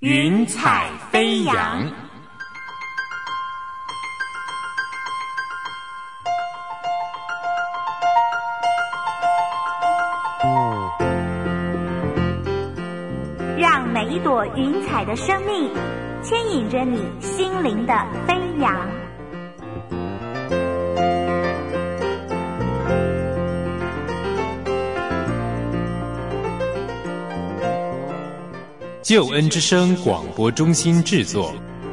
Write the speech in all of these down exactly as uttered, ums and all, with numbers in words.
云彩飞扬。 让每一朵云彩的生命牵引着你心灵的飞扬。 救恩之声广播中心制作。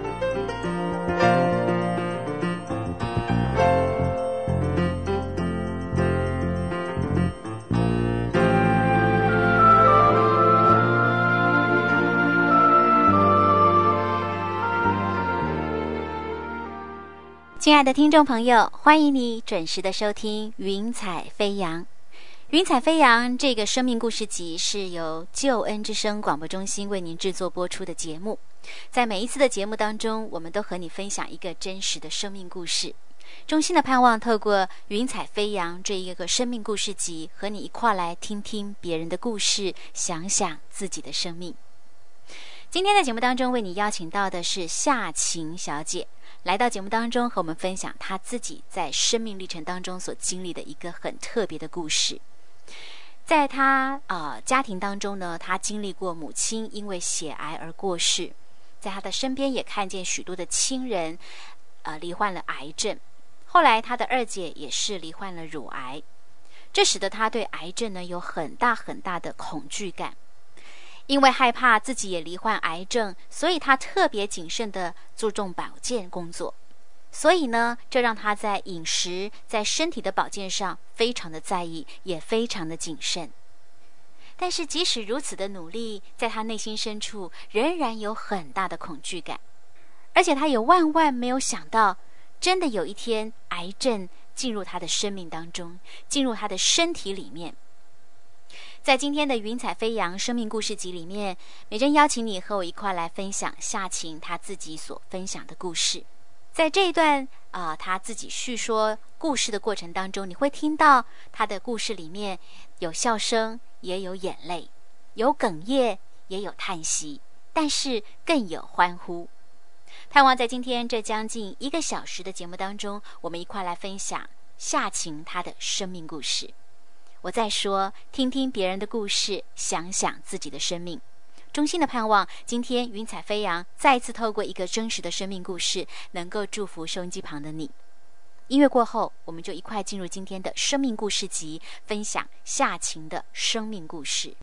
亲爱的听众朋友，欢迎你准时的收听云彩飞扬。云彩飞扬这个生命故事集是由救恩之声广播中心为您制作播出的节目。在每一次的节目当中，我们都和你分享一个真实的生命故事。衷心的盼望透过云彩飞扬这一个生命故事集，和你一块来听听别人的故事，想想自己的生命。今天的节目当中为你邀请到的是夏晴小姐，来到节目当中和我们分享她自己在生命历程当中所经历的一个很特别的故事。在她呃家庭当中呢，她经历过母亲因为血癌而过世，在她的身边也看见许多的亲人呃罹患了癌症，后来她的二姐也是罹患了乳癌，这使得她对癌症呢有很大很大的恐惧感。因为害怕自己也罹患癌症，所以她特别谨慎地注重保健工作。所以呢，这让他在饮食、在身体的保健上非常的在意，也非常的谨慎。但是即使如此的努力，在他内心深处仍然有很大的恐惧感，而且他也万万没有想到，真的有一天癌症进入他的生命当中，进入他的身体里面。在今天的云彩飞扬生命故事集里面，美珍邀请你和我一块来分享夏晴她自己所分享的故事。在这一段啊、呃，他自己叙说故事的过程当中，你会听到他的故事里面有笑声，也有眼泪，有哽咽，也有叹息，但是更有欢呼。盼望在今天这将近一个小时的节目当中，我们一块来分享夏晴她的生命故事。我再说，听听别人的故事，想想自己的生命。衷心的盼望今天云彩飞扬再一次透过一个真实的生命故事，能够祝福收音机旁的你。音乐过后，我们就一块进入今天的生命故事集，分享夏晴的生命故事。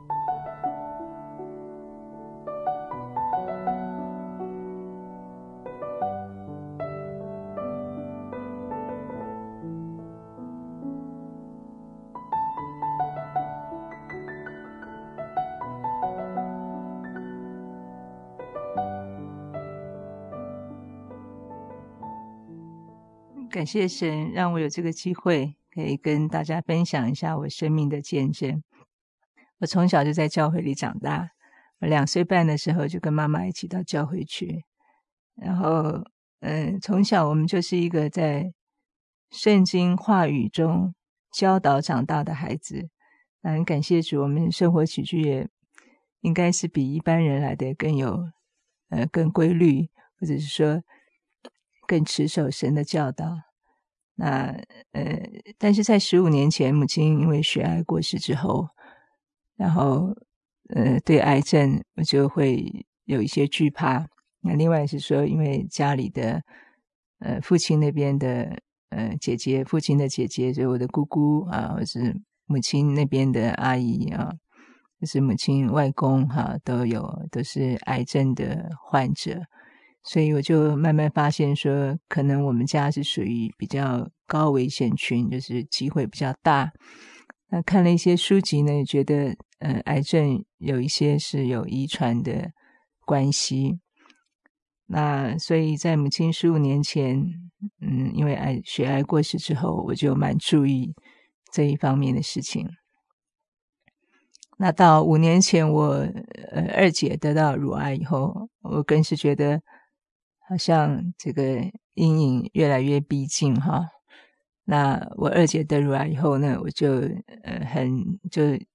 感谢神让我有这个机会可以跟大家分享一下我生命的见证。我从小就在教会里长大，我两岁半的时候就跟妈妈一起到教会去，然后嗯，从小我们就是一个在圣经话语中教导长大的孩子。那很感谢主，我们生活起居也应该是比一般人来的更有呃更规律，或者是说更持守神的教导。那呃，但是在十五年前，母亲因为血癌过世之后，然后呃，对癌症我就会有一些惧怕。那另外是说，因为家里的呃父亲那边的呃姐姐，父亲的姐姐，就是我的姑姑啊，或是母亲那边的阿姨啊，就是母亲外公哈、啊，都有都是癌症的患者。所以我就慢慢发现说，可能我们家是属于比较高危险群，就是机会比较大。那看了一些书籍呢，也觉得呃，癌症有一些是有遗传的关系。那所以在母亲十五年前，嗯，因为癌血癌过世之后，我就蛮注意这一方面的事情。那到五年前我呃二姐得到乳癌以后，我更是觉得好像这个阴影越来越逼近哈。那我二姐得乳癌以后呢，我就呃很就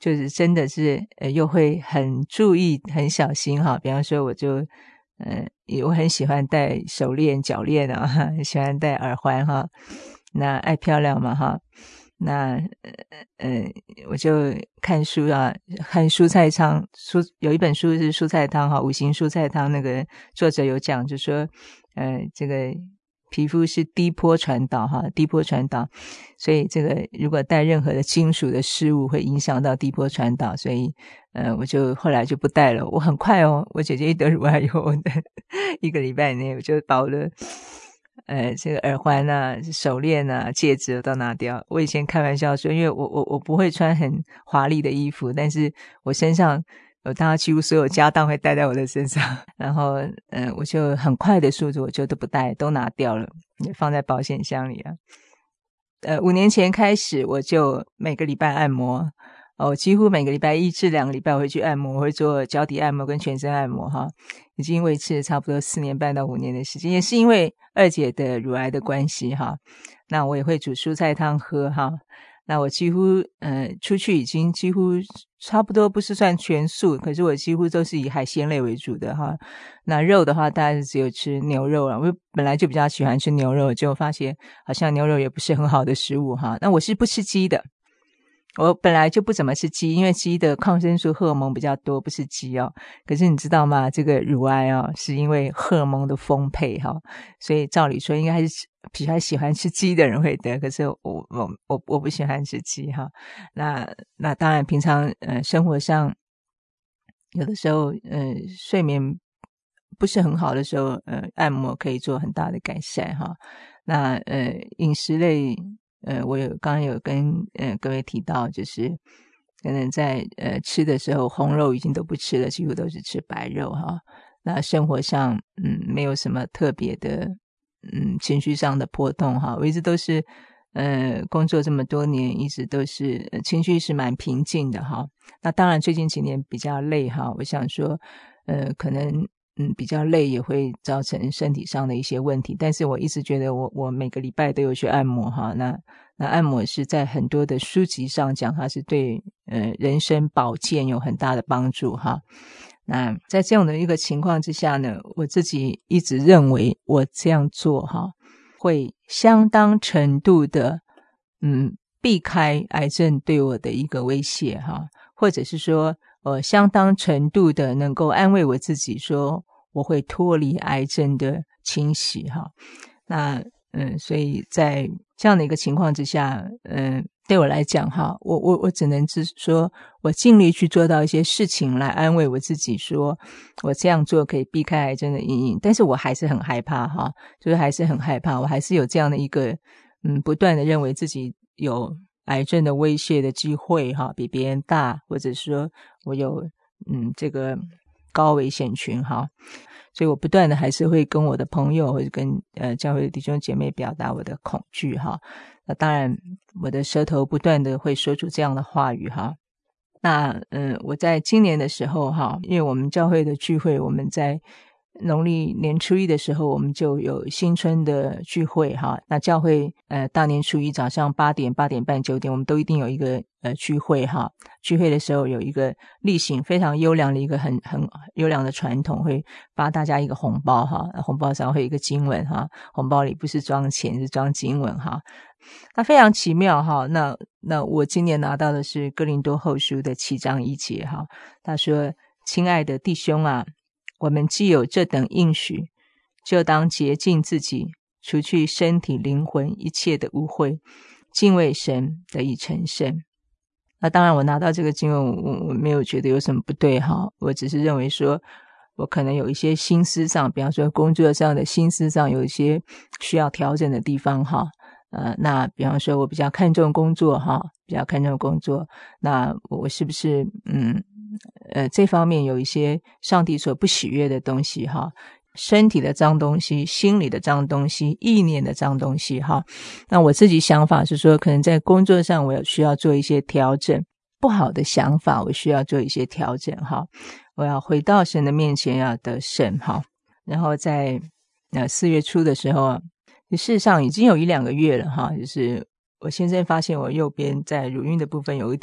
就是真的是呃又会很注意很小心哈。比方说我就呃我很喜欢戴手链脚链啊，很喜欢戴耳环哈，那爱漂亮嘛哈。那呃呃我就看书啊，看蔬菜汤，蔬有一本书是蔬菜汤哈，五行蔬菜汤，那个作者有讲就说呃这个皮肤是低波传导哈，低波传导，所以这个如果带任何的金属的事物会影响到低波传导，所以呃我就后来就不带了。我很快哦，我姐姐一得乳癌以后的一个礼拜内，我就把我的呃这个耳环啊、手链啊、戒指都拿掉。我以前开玩笑说，因为我我我不会穿很华丽的衣服，但是我身上我大概几乎所有家当会带在我的身上，然后嗯、呃，我就很快的速度我就都不带，都拿掉了，也放在保险箱里啊。呃，五年前开始我就每个礼拜按摩，哦，几乎每个礼拜一至两个礼拜我会去按摩，我会做脚底按摩跟全身按摩哈，已经维持了差不多四年半到五年的时间，也是因为二姐的乳癌的关系哈。那我也会煮蔬菜汤喝哈。那我几乎呃出去已经几乎差不多不是算全素，可是我几乎都是以海鲜类为主的哈。那肉的话大概是只有吃牛肉了，我本来就比较喜欢吃牛肉，结果发现好像牛肉也不是很好的食物哈。那我是不吃鸡的，我本来就不怎么吃鸡，因为鸡的抗生素荷尔蒙比较多，不是鸡哦。可是你知道吗，这个乳癌哦是因为荷尔蒙的丰沛哈，所以照理说应该是比较喜欢吃鸡的人会得，可是我我我我不喜欢吃鸡哈。那那当然平常呃生活上有的时候呃睡眠不是很好的时候，呃按摩可以做很大的改善哈。那呃饮食类呃我有刚刚有跟呃各位提到，就是可能在呃吃的时候红肉已经都不吃了，几乎都是吃白肉哈。那生活上嗯没有什么特别的嗯，情绪上的波动哈，我一直都是呃工作这么多年，一直都是、呃、情绪是蛮平静的哈。那当然最近几年比较累哈，我想说呃可能嗯比较累也会造成身体上的一些问题，但是我一直觉得我我每个礼拜都有去按摩哈。那那按摩是在很多的书籍上讲，它是对呃人生保健有很大的帮助哈。那在这样的一个情况之下呢，我自己一直认为我这样做哈，会相当程度的嗯避开癌症对我的一个威胁哈，或者是说呃相当程度的能够安慰我自己说我会脱离癌症的侵袭哈。那嗯，所以在这样的一个情况之下，嗯，对我来讲哈，我我我只能是说我尽力去做到一些事情来安慰我自己，说我这样做可以避开癌症的阴影，但是我还是很害怕哈，就是还是很害怕，我还是有这样的一个嗯，不断的认为自己有癌症的威胁的机会哈，比别人大，或者说我有嗯这个高危险群哈。所以我不断的还是会跟我的朋友或者跟呃教会的弟兄姐妹表达我的恐惧哈。那当然我的舌头不断的会说出这样的话语哈。那嗯、呃，我在今年的时候哈，因为我们教会的聚会，我们在农历年初一的时候我们就有新春的聚会哈。那教会呃大年初一早上八点八点半九点我们都一定有一个呃聚会哈。聚会的时候有一个例行非常优良的一个很很优良的传统，会发大家一个红包哈，红包上会有一个经文哈，红包里不是装钱是装经文哈。那非常奇妙哈。那那我今年拿到的是哥林多后书的七章一节哈。他说，亲爱的弟兄啊，我们既有这等应许，就当洁净自己，除去身体灵魂一切的污秽，敬畏神，得以成圣。那当然我拿到这个经文，我我没有觉得有什么不对哈，我只是认为说我可能有一些心思上，比方说工作上的心思上有一些需要调整的地方哈。呃，那比方说我比较看重工作哈，比较看重工作，那我是不是嗯呃这方面有一些上帝所不喜悦的东西哈，身体的脏东西，心理的脏东西，意念的脏东西哈。那我自己想法是说，可能在工作上我有需要做一些调整，不好的想法我需要做一些调整哈。我要回到神的面前，要得胜哈。然后在呃四月初的时候，事实上已经有一两个月了哈，就是我先生发现我右边在乳晕的部分有一点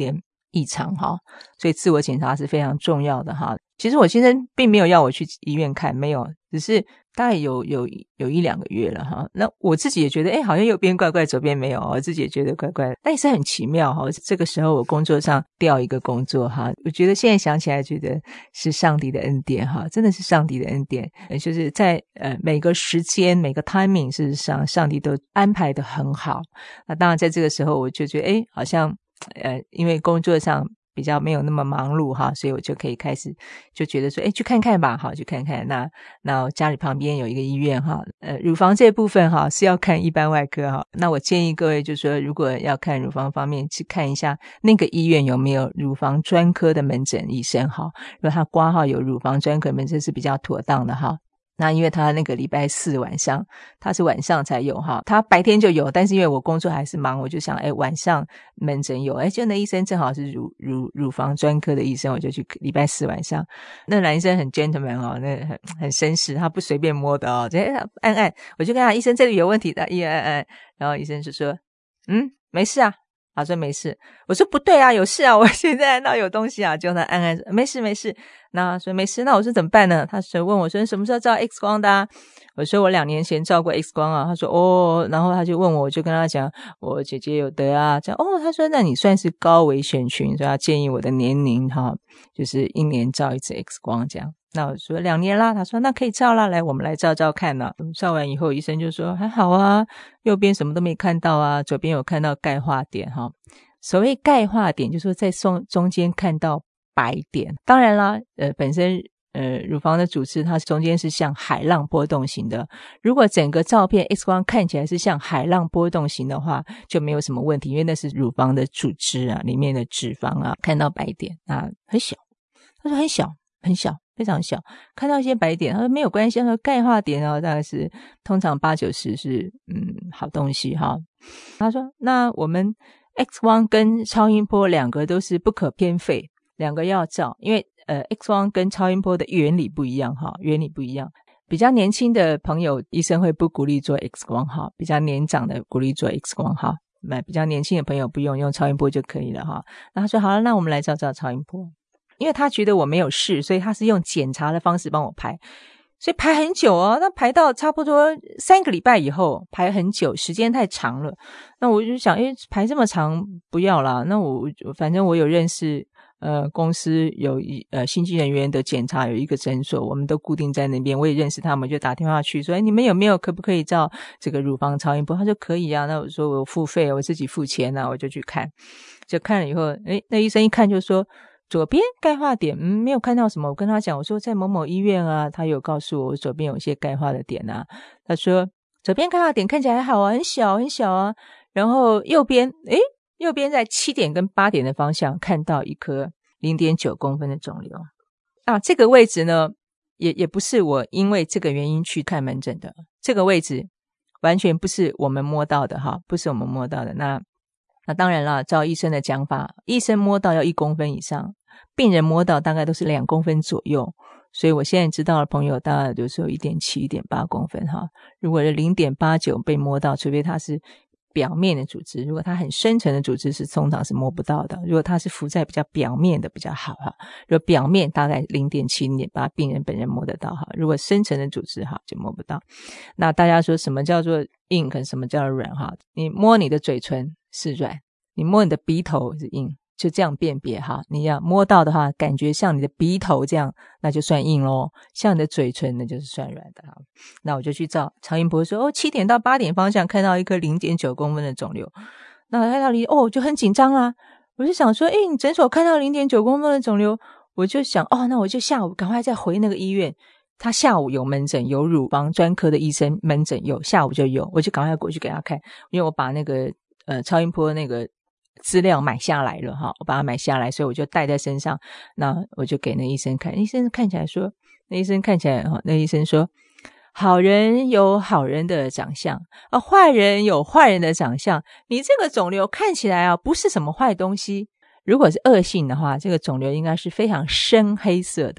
异常哈，所以自我检查是非常重要的哈。其实我先生并没有要我去医院看，没有，只是大概有有有一两个月了哈。那我自己也觉得，诶好像右边怪怪，左边没有，我自己也觉得怪怪的，但也是很奇妙哈。这个时候我工作上调一个工作哈，我觉得现在想起来觉得是上帝的恩典哈，真的是上帝的恩典，就是在呃每个时间每个 timing， 事实上上帝都安排得很好。那当然在这个时候我就觉得，诶好像呃因为工作上比较没有那么忙碌哈，所以我就可以开始就觉得说，诶去看看吧，好去看看。那那我家里旁边有一个医院哈，呃乳房这部分哈是要看一般外科哈。那我建议各位就是说，如果要看乳房方面，去看一下那个医院有没有乳房专科的门诊医生哈。如果他挂号有乳房专科门诊是比较妥当的哈。那因为他那个礼拜四晚上，他是晚上才有哈，他白天就有，但是因为我工作还是忙，我就想诶晚上门诊有，诶就那医生正好是乳乳乳房专科的医生，我就去礼拜四晚上。那男生很 gentleman 哦，那很很绅士，他不随便摸的哦，直接按按，我就跟他医生这里有问题的，一按按，然后医生就说嗯没事啊。他说没事，我说不对啊，有事啊，我现在按到有东西啊，就他按按没事没事。那他说没事，那我说怎么办呢？他说问我说你什么时候照 X 光的啊？我说我两年前照过 X 光啊。他说哦，然后他就问我，我就跟他讲我姐姐有得啊，这样哦。他说那你算是高危险群，所以他建议我的年龄哈，就是一年照一次 X 光这样。那我说两年啦，他说那可以照啦，来我们来照照看呢。照完以后医生就说还好啊，右边什么都没看到啊，左边有看到钙化点哈。所谓钙化点就是说在中中间看到白点，当然啦呃本身呃乳房的组织它中间是像海浪波动型的，如果整个照片 X 光看起来是像海浪波动型的话就没有什么问题，因为那是乳房的组织啊，里面的脂肪啊，看到白点啊很小。他说很小很小非常小，看到一些白点，他说没有关系，他说钙化点哦，大概是通常八九十是嗯好东西哈。他说那我们 X 光跟超音波两个都是不可偏废，两个要照，因为呃 X 光跟超音波的原理不一样哈，原理不一样。比较年轻的朋友医生会不鼓励做 X 光哈，比较年长的鼓励做 X 光哈，比较年轻的朋友不用，用超音波就可以了哈。那他说好了，那我们来照照超音波。因为他觉得我没有事，所以他是用检查的方式帮我排，所以排很久哦，那排到差不多三个礼拜以后，排很久，时间太长了。那我就想诶排这么长不要啦，那我反正我有认识呃公司有一呃新进人员的检查有一个诊所，我们都固定在那边，我也认识他们，就打电话去说诶你们有没有可不可以照这个乳房超音波？他说可以啊。那我说我付费，我自己付钱啊，我就去看，就看了以后诶那医生一看就说左边钙化点嗯没有看到什么。我跟他讲我说在某某医院啊，他有告诉我我左边有一些钙化的点啊。他说左边钙化点看起来还好啊，很小很小啊。然后右边诶右边在七点跟八点的方向看到一颗 零点九公分的肿瘤啊。这个位置呢也也不是我因为这个原因去看门诊的，这个位置完全不是我们摸到的哈，不是我们摸到的。那那当然了，照医生的讲法，医生摸到要一公分以上，病人摸到大概都是两公分左右，所以我现在知道的朋友大概就是有 一点七 一点八公分哈。如果是 零点八九 被摸到，除非它是表面的组织，如果它很深层的组织是通常是摸不到的，如果它是浮在比较表面的比较好哈。如果表面大概 零点七 零点八 病人本人摸得到哈，如果深层的组织哈就摸不到。那大家说什么叫做硬跟什么叫做软哈？你摸你的嘴唇是软，你摸你的鼻头是硬，就这样辨别哈。你要摸到的话感觉像你的鼻头这样，那就算硬咯，像你的嘴唇那就是算软的哈。那我就去照超音波说哦七点到八点方向看到一颗 零点九公分的肿瘤。那看到哦就很紧张啊，我就想说诶你诊所看到 零点九公分的肿瘤，我就想哦那我就下午赶快再回那个医院，他下午有门诊，有乳房专科的医生门诊有，下午就有，我就赶快过去给他看。因为我把那个呃超音波那个资料买下来了哈，我把它买下来，所以我就带在身上。那我就给那医生看，医生看起来说，那医生看起来那医生说，好人有好人的长相啊，坏人有坏人的长相。你这个肿瘤看起来啊，不是什么坏东西。如果是恶性的话，这个肿瘤应该是非常深黑色的。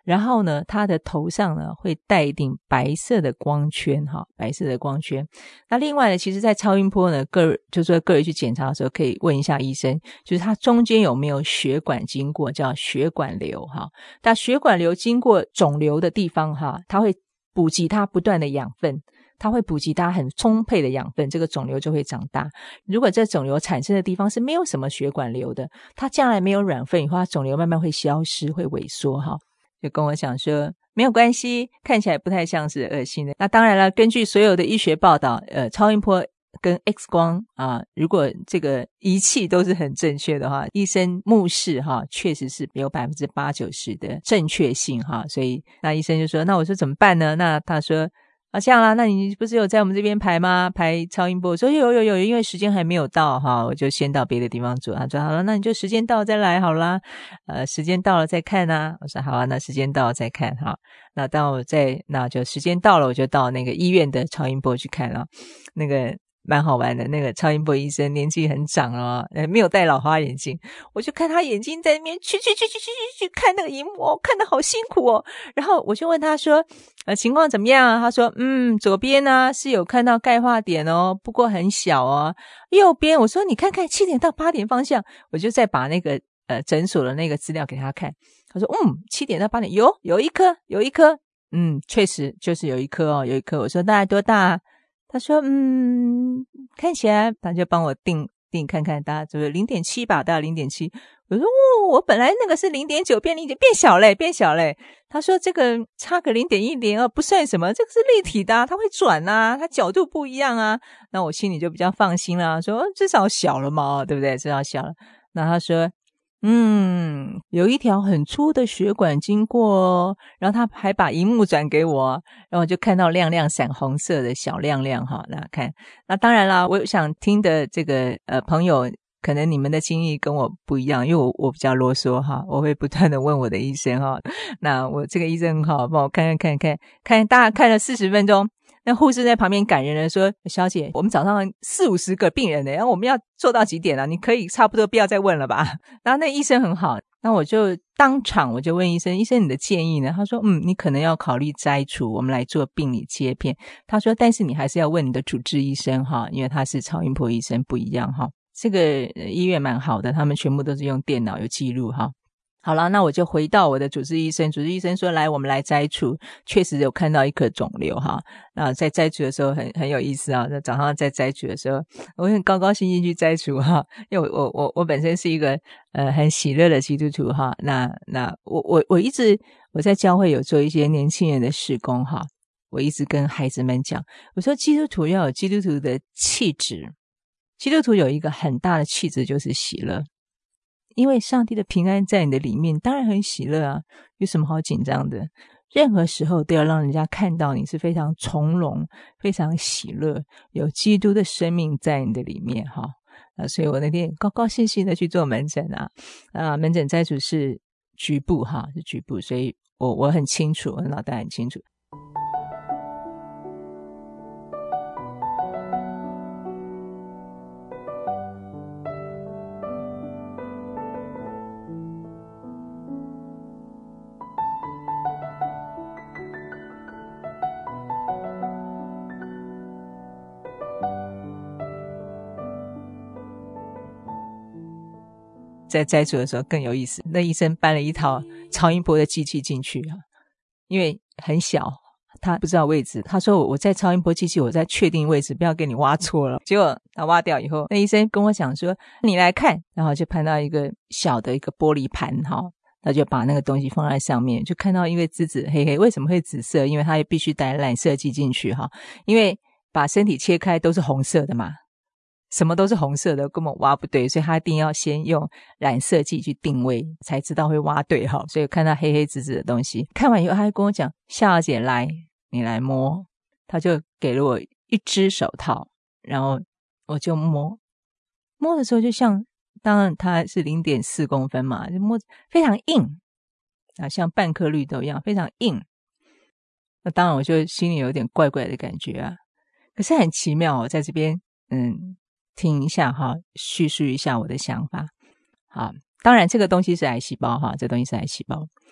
然后呢他的头上呢会戴一顶白色的光圈哈，白色的光圈。那另外呢，其实在超音波呢个就是说个人去检查的时候可以问一下医生，就是它中间有没有血管经过，叫血管瘤哈。那血管瘤经过肿瘤的地方哈，它会补给它不断的养分，它会补给它很充沛的养分，这个肿瘤就会长大。如果这肿瘤产生的地方是没有什么血管瘤的，它将来没有软分以后，它肿瘤慢慢会消失，会萎缩哈。就跟我讲说没有关系，看起来不太像是恶性的。那当然了，根据所有的医学报道，呃，超音波跟 X 光啊，如果这个仪器都是很正确的话，医生目视哈，确实是有 百分之八九十 的正确性哈。所以那医生就说，那我说怎么办呢？那他说啊，这样啦，那你不是有在我们这边排吗？排超音波？我说有有有，因为时间还没有到哈，我就先到别的地方做。他说好了，那你就时间到了再来好啦，呃，时间到了再看啊。我说好啊，那时间到了再看哈。那当我在，那就时间到了，我就到那个医院的超音波去看了，那个。蛮好玩的，那个超音波医生年纪很长了，呃，没有戴老花眼镜，我就看他眼睛在那边去去去去去去看那个荧幕，哦，看得好辛苦哦。然后我就问他说，呃，情况怎么样啊？他说，嗯，左边呢是有看到钙化点哦，不过很小哦。右边，我说你看看七点到八点方向，我就再把那个呃诊所的那个资料给他看。他说，嗯，七点到八点有有一颗，有一颗，嗯，确实就是有一颗哦，有一颗。我说大概多大啊？他说嗯，看起来他就帮我定定看看，大概就是 零点七 吧，大概 零点七。 我说哦，我本来那个是 零点九 变零点变小嘞变小嘞。他说这个差个 零点一 零点二不算什么，这个是立体的啊，它会转啊，它角度不一样啊。那我心里就比较放心啦，说至少小了嘛，对不对？至少小了。那他说嗯，有一条很粗的血管经过哦，然后他还把荧幕转给我，然后我就看到亮亮闪红色的小亮亮哈。那看，那当然啦，我想听的这个呃朋友，可能你们的经历跟我不一样，因为我我比较啰嗦哈，我会不断的问我的医生哈。那我这个医生很好，帮我看看看看看，大概看了四十分钟。那护士在旁边感人的说，小姐，我们早上四五十个病人呢，然后我们要做到几点啊？你可以差不多不要再问了吧。然后那医生很好，那我就当场我就问医生，医生你的建议呢？他说嗯，你可能要考虑摘除，我们来做病理切片。他说但是你还是要问你的主治医生哈，因为他是超音波医生不一样哈。这个医院蛮好的，他们全部都是用电脑有记录哈。好了，那我就回到我的主治医生，主治医生说来我们来摘除，确实有看到一颗肿瘤哈。那在摘除的时候很很有意思啊，在早上在摘除的时候我很高高兴兴去摘除哈，因为我我我本身是一个呃很喜乐的基督徒哈。那那我我我一直我在教会有做一些年轻人的事工哈，我一直跟孩子们讲，我说基督徒要有基督徒的气质，基督徒有一个很大的气质就是喜乐。因为上帝的平安在你的里面，当然很喜乐啊，有什么好紧张的？任何时候都要让人家看到你是非常从容，非常喜乐，有基督的生命在你的里面哈。啊，所以我那天高高兴兴的去做门诊啊，啊，门诊摘除是局部哈，是局部，所以我我很清楚，我脑袋很清楚。在摘除的时候更有意思，那医生搬了一套超音波的机器进去啊，因为很小他不知道位置，他说我在超音波机器我在确定位置，不要给你挖错了。结果他挖掉以后，那医生跟我讲说你来看，然后就拍到一个小的一个玻璃盘哈，他就把那个东西放在上面，就看到因为紫紫黑黑，为什么会紫色？因为他必须带染色剂进去哈，因为把身体切开都是红色的嘛，什么都是红色的，根本挖不对，所以他一定要先用染色剂去定位，才知道会挖对哈。所以看到黑黑紫紫的东西，看完以后他还跟我讲，夏小姐来，你来摸，他就给了我一只手套，然后我就摸，摸的时候就像，当然它是 零点四公分嘛，就摸非常硬啊，像半颗绿豆一样非常硬。那当然我就心里有点怪怪的感觉啊，可是很奇妙哦，在这边嗯听一下哈，叙述一下我的想法。好，当然这个东西是癌细胞哈，这东西是癌细胞。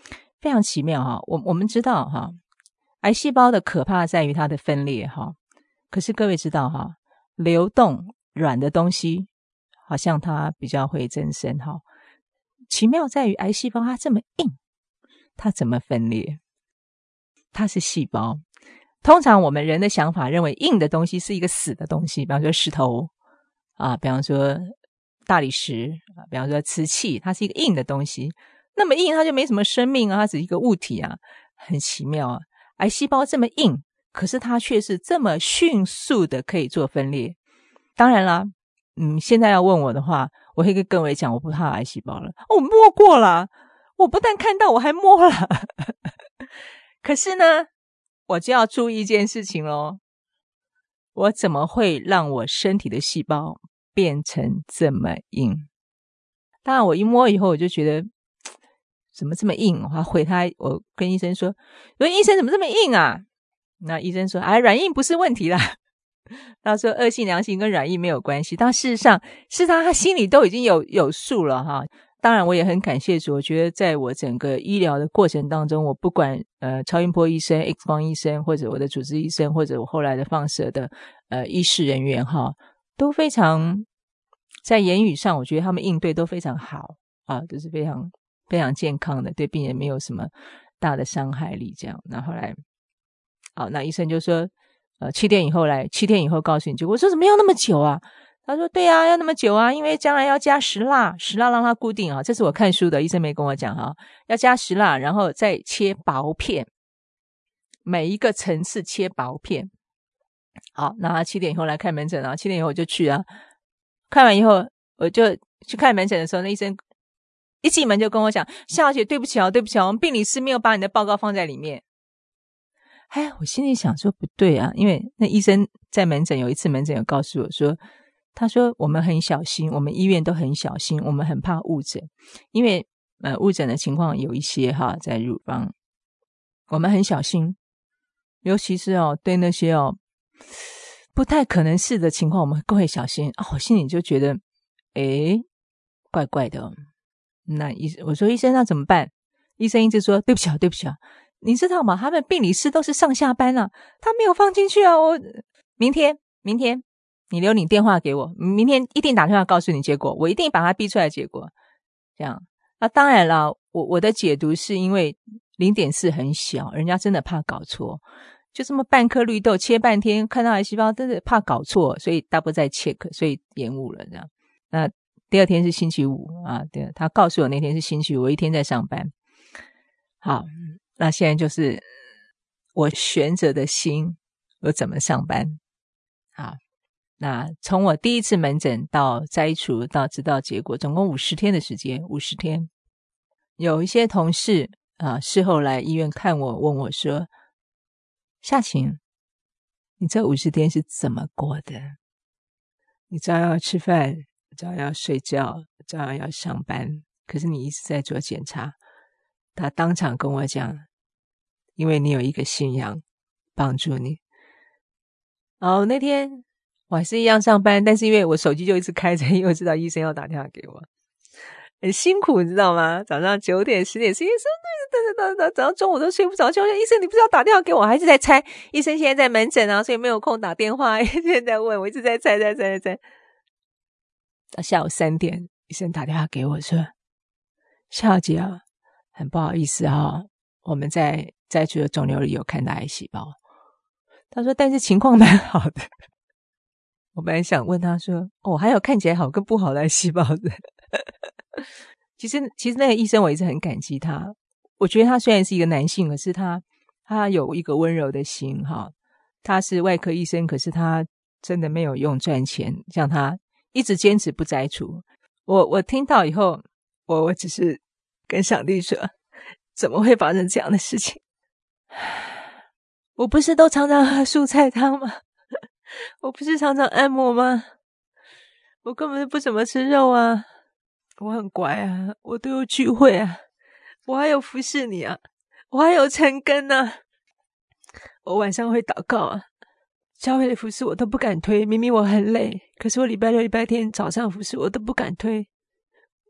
非常奇妙哈。我我们知道哈，癌细胞的可怕在于它的分裂哈，可是各位知道哈，流动软的东西好像它比较会增生哈。奇妙在于癌细胞它这么硬，它怎么分裂？它是细胞。通常我们人的想法认为硬的东西是一个死的东西，比方说石头啊，比方说大理石啊，比方说瓷器，它是一个硬的东西。那么硬它就没什么生命啊，它只是一个物体啊，很奇妙啊。癌细胞这么硬，可是它却是这么迅速的可以做分裂。当然啦，嗯，现在要问我的话，我会跟各位讲，我不怕癌细胞了。哦，我摸过了，我不但看到，我还摸了。可是呢，我就要注意一件事情咯，我怎么会让我身体的细胞变成这么硬？当然我一摸以后我就觉得怎么这么硬，我还回他，我跟医生说，我说医生怎么这么硬啊？那医生说，哎，软硬不是问题啦。他说恶性良性跟软硬没有关系，但事实上是他他心里都已经有有数了哈。当然我也很感谢主，我觉得在我整个医疗的过程当中，我不管呃超音波医生、X 光医生，或者我的主治医生，或者我后来的放射的呃医事人员哈，都非常在言语上，我觉得他们应对都非常好啊，都是非常非常健康的，对病人没有什么大的伤害力这样。那后来好，那医生就说呃七天以后来，七天以后告诉你结果。我说怎么要那么久啊？他说对啊，要那么久啊，因为将来要加石蜡，石蜡让它固定啊，这是我看书的，医生没跟我讲哈，要加石蜡，然后再切薄片，每一个层次切薄片。好，那他七点以后来看门诊啊，七点以后我就去啊，看完以后我就去看门诊的时候，那医生一进门就跟我讲，夏小姐对不起啊，对不起啊，我们病理师没有把你的报告放在里面。哎，我心里想说不对啊，因为那医生在门诊有一次门诊有告诉我说，他说我们很小心，我们医院都很小心，我们很怕误诊，因为呃误诊的情况有一些哈在乳房，我们很小心，尤其是哦对那些哦不太可能是的情况，我们更会小心啊、哦。我心里就觉得诶怪怪的、哦。那医生我说医生那怎么办？医生一直说对不起啊对不起啊，你知道吗？他们病理师都是上下班啊，他没有放进去啊。我明天明天你留你电话给我，明天一定打电话告诉你结果，我一定把他逼出来结果。这样，那当然啦，我我的解读是因为 零点四 很小，人家真的怕搞错，就这么半颗绿豆切半天，看到癌细胞真的怕搞错，所以 double 再 check， 所以延误了这样。那第二天是星期五啊，对，他告诉我那天是星期五，我一天在上班。好，那现在就是我悬着的心，我怎么上班？好。那从我第一次门诊到摘除到知道结果，总共五十天的时间，五十天。有一些同事啊，事后来医院看我，问我说：“夏晴，你这五十天是怎么过的？你照样要吃饭，照样要睡觉，照样要上班，可是你一直在做检查。”他当场跟我讲，因为你有一个信仰帮助你。哦，那天我还是一样上班，但是因为我手机就一直开着，因为我知道医生要打电话给我，很辛苦，你知道吗？早上九点、十点、十一点，等等等，早上中午都睡不着觉。医生，你不是要打电话给我？我还是在猜，医生现在在门诊啊，所以没有空打电话。现在在问我，一直在猜猜猜猜。到下午三点，医生打电话给我说：“夏小姐啊，很不好意思啊，我们在摘除的肿瘤里有看到癌细胞。”他说：“但是情况蛮好的。”我本来想问他说：“哦，还有看起来好跟不好的癌细胞的。”其实，其实那个医生我一直很感激他。我觉得他虽然是一个男性，可是他他有一个温柔的心哈。他是外科医生，可是他真的没有用赚钱，像他一直坚持不摘除。我我听到以后，我我只是跟上帝说：“怎么会发生这样的事情？我不是都常常喝蔬菜汤吗？我不是常常按摩吗？我根本不怎么吃肉啊，我很乖啊，我都有聚会啊，我还有服侍你啊，我还有晨更啊，我晚上会祷告啊，教会的服侍我都不敢推，明明我很累，可是我礼拜六礼拜天早上服侍我都不敢推，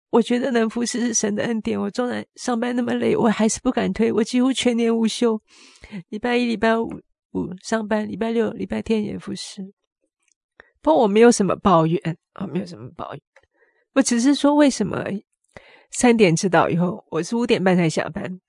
我觉得能服侍是神的恩典，我纵然上班那么累，我还是不敢推，我几乎全年无休，礼拜一礼拜五五上班，礼拜六礼拜天也服侍。不过我没有什么抱怨，我没有什么抱怨，我只是说为什么三点知道以后，我是五点半才下班。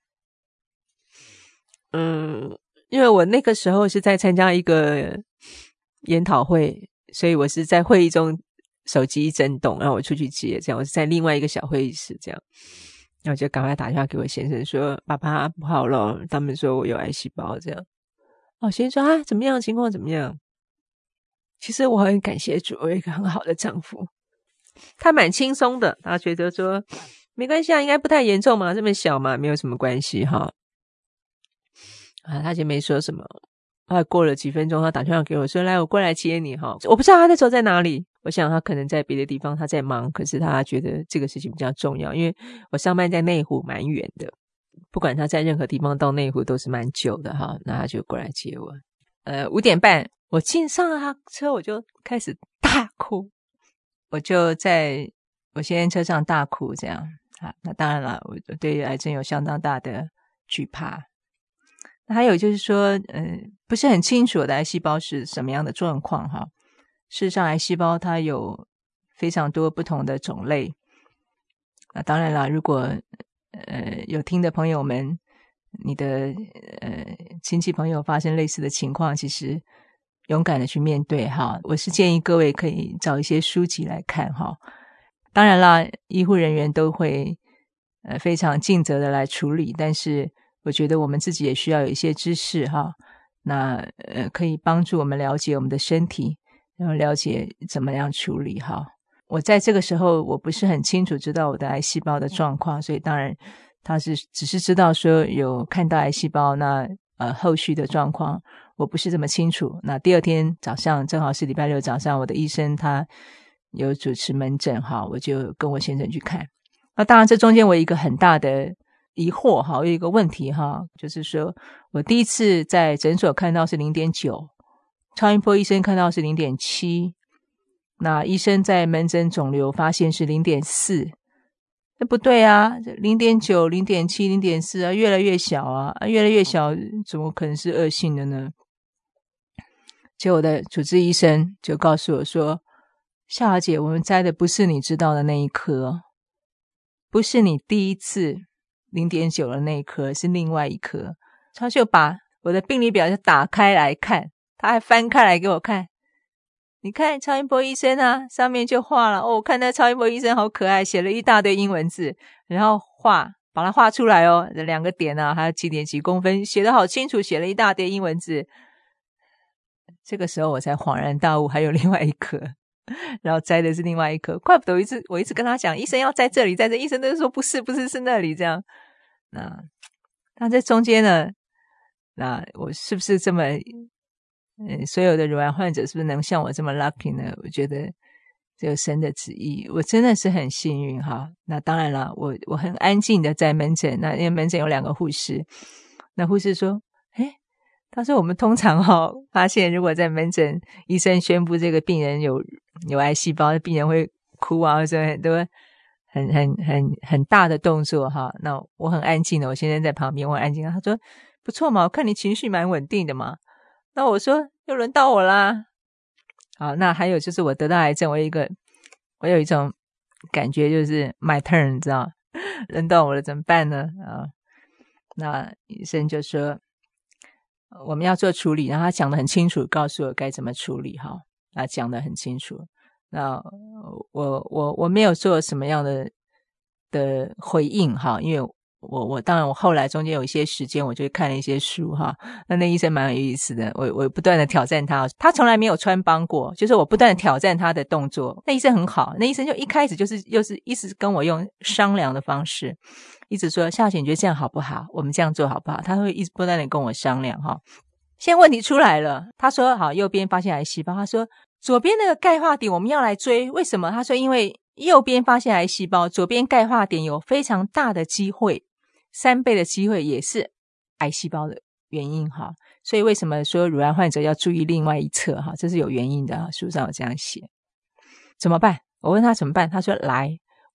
嗯，因为我那个时候是在参加一个研讨会，所以我是在会议中手机一震动，然后我出去接，这样我是在另外一个小会议室这样，然后就赶快打电话给我先生说爸爸不好了，他们说我有癌细胞这样。哦，先生说啊怎么样，情况怎么样？其实我很感谢主，我有一个很好的丈夫，他蛮轻松的，他觉得说没关系啊，应该不太严重嘛，这么小嘛，没有什么关系哈。啊，他就没说什么。后来过了几分钟，他打电话给我说来我过来接你哈。我不知道他那时候在哪里，我想他可能在别的地方，他在忙，可是他觉得这个事情比较重要，因为我上班在内湖蛮远的，不管他在任何地方到内湖都是蛮久的哈，那他就过来接我。呃，五点半我进上了他车，我就开始大哭，我就在我先生车上大哭这样啊。那当然了，我对于癌症有相当大的惧怕。那还有就是说呃，不是很清楚我的癌细胞是什么样的状况哈。事实上癌细胞它有非常多不同的种类。那当然了，如果呃有听的朋友们，你的呃亲戚朋友发生类似的情况，其实勇敢的去面对哈。我是建议各位可以找一些书籍来看哈。当然啦，医护人员都会呃非常尽责的来处理，但是我觉得我们自己也需要有一些知识哈，那呃可以帮助我们了解我们的身体，然后了解怎么样处理哈。我在这个时候我不是很清楚知道我的癌细胞的状况，所以当然他是只是知道说有看到癌细胞，那呃后续的状况我不是这么清楚。那第二天早上正好是礼拜六早上，我的医生他有主持门诊哈，我就跟我先生去看。那当然这中间我有一个很大的疑惑哈，有一个问题哈，就是说我第一次在诊所看到是 零点九， 超音波医生看到是 零点七， 那医生在门诊肿瘤发现是 零点四， 那不对啊， 零点九 零点七 零点四 啊，越来越小啊，啊越来越小怎么可能是恶性的呢？结果我的主治医生就告诉我说，夏小姐，我们摘的不是你知道的那一颗，不是你第一次 零点九 的那一颗，是另外一颗。他就把我的病理表就打开来看，他还翻开来给我看，你看超音波医生啊，上面就画了哦，我看那超音波医生好可爱，写了一大堆英文字，然后画把它画出来哦，两个点啊，还有几点几公分，写得好清楚，写了一大堆英文字。这个时候我才恍然大悟，还有另外一颗，然后摘的是另外一颗，怪不得我一直我一直跟他讲，医生要在这里，在这，医生都说不是不是是那里这样。那那在中间呢，那我是不是这么嗯，所有的乳癌患者是不是能像我这么 lucky 呢？我觉得这有神的旨意，我真的是很幸运哈。那当然了，我我很安静的在门诊，那因为门诊有两个护士，那护士说诶他说我们通常哈发现，如果在门诊医生宣布这个病人有有癌细胞，病人会哭啊，或者很多很很很很大的动作哈。那我很安静的，我先生在旁边，我很安静的，他说不错嘛，我看你情绪蛮稳定的嘛。那我说又轮到我啦。好，那还有就是我得到癌症，我有一个我有一种感觉就是 my turn， 你知道轮到我了怎么办呢？啊，那医生就说我们要做处理，然后他讲得很清楚，告诉我该怎么处理哈，他讲得很清楚。那我我我没有做什么样的的回应哈，因为我我当然我后来中间有一些时间，我就看了一些书哈。那那医生蛮有意思的，我我不断的挑战他，他从来没有穿帮过，就是我不断的挑战他的动作。那医生很好，那医生就一开始就是又是一直跟我用商量的方式，一直说夏小姐你觉得这样好不好？我们这样做好不好？他会一直不断的跟我商量哈。现在问题出来了，他说好，右边发现癌细胞，他说左边那个钙化点我们要来追，为什么？他说因为右边发现癌细胞，左边钙化点有非常大的机会，三倍的机会也是癌细胞的原因哈。所以为什么说乳癌患者要注意另外一侧哈？这是有原因的哈，书上有这样写。怎么办？我问他怎么办，他说来，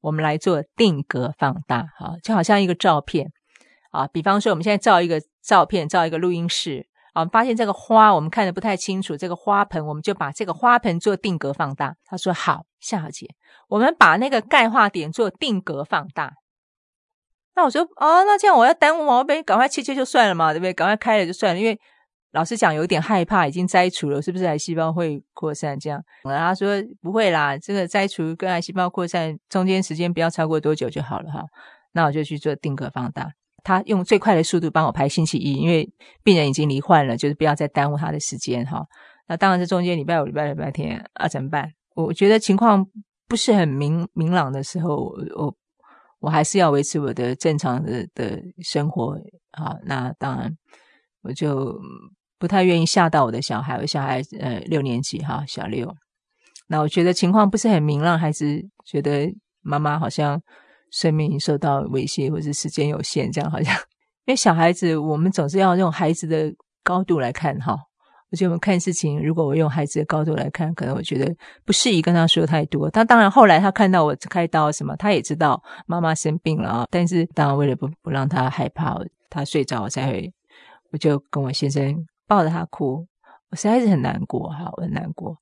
我们来做定格放大，好，就好像一个照片啊，比方说我们现在照一个照片，照一个录音室啊，发现这个花我们看得不太清楚，这个花盆我们就把这个花盆做定格放大。他说好，夏小姐，我们把那个钙化点做定格放大。那我说哦，那这样我要耽误吗？我被赶快切切就算了嘛，对不对？赶快开了就算了，因为老实讲有点害怕，已经摘除了，是不是癌细胞会扩散这样？然后他说不会啦，这个摘除跟癌细胞扩散中间时间不要超过多久就好了哈。那我就去做定格放大，他用最快的速度帮我排星期一，因为病人已经罹患了，就是不要再耽误他的时间哈。那当然是中间礼拜五、礼拜六、礼拜天啊，怎么办？我觉得情况不是很明明朗的时候，我我我还是要维持我的正常的的生活啊。那当然我就不太愿意吓到我的小孩，我小孩呃六年级哈，小六。那我觉得情况不是很明朗，还是觉得妈妈好像生命受到威胁，或是时间有限，这样好像。因为小孩子我们总是要用孩子的高度来看哈。我觉得我们看事情，如果我用孩子的高度来看，可能我觉得不适宜跟他说太多。他当然后来他看到我开刀什么，他也知道妈妈生病了啊。但是当然为了不不让他害怕，他睡着我才会，我就跟我先生抱着他哭，我实在是很难过哈，我很难过。